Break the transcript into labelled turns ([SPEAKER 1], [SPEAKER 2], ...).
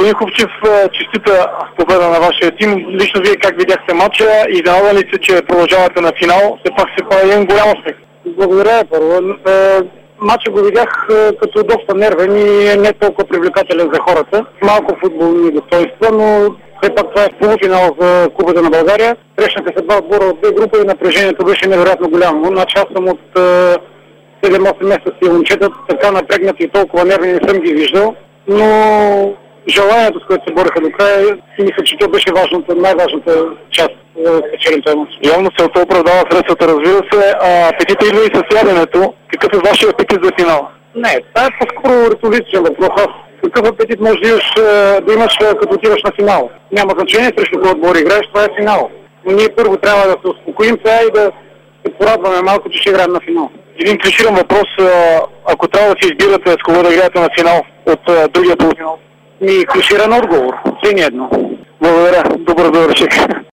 [SPEAKER 1] Господин Хубчев, честита победа на вашия тим. Лично вие как видяхте матча и изненадан ли се, че продължавате на финал? Все пак се прави един голям успех.
[SPEAKER 2] Благодаря, първо. Матча го видях като доста нервен и не толкова привлекателен за хората. Малко футболни достоинства, но все пак това е полуфинал за Купата на България. Срещнаха се два отбора от две групи и напрежението беше невероятно голямо. Значи аз съм от 7-8 месеца си момчета, така напрегнати и толкова нервни не съм ги виждал. Но желанието, с което се бореха до края, и мисля, че това беше най-важната част в печелите мач.
[SPEAKER 1] Явно се оправдава средствата, разбира се. Апетита идва и с яденето. Какъв е вашия апетит за финала?
[SPEAKER 2] Не, това е по-скоро риторичен въпрос. Какъв апетит можеш да имаш като отиваш на финал? Няма значение срещу кой отбор играеш, това е финал. Но ние първо трябва да се успокоим сега и да се порадваме малко, че ще играем на финал.
[SPEAKER 1] Един клиширан въпрос, ако трябва да си избирате с кого да играете на финал от другия полуфинал?
[SPEAKER 2] Клиширан отговор. Все ни едно.
[SPEAKER 1] Благодаря. Добър завършек.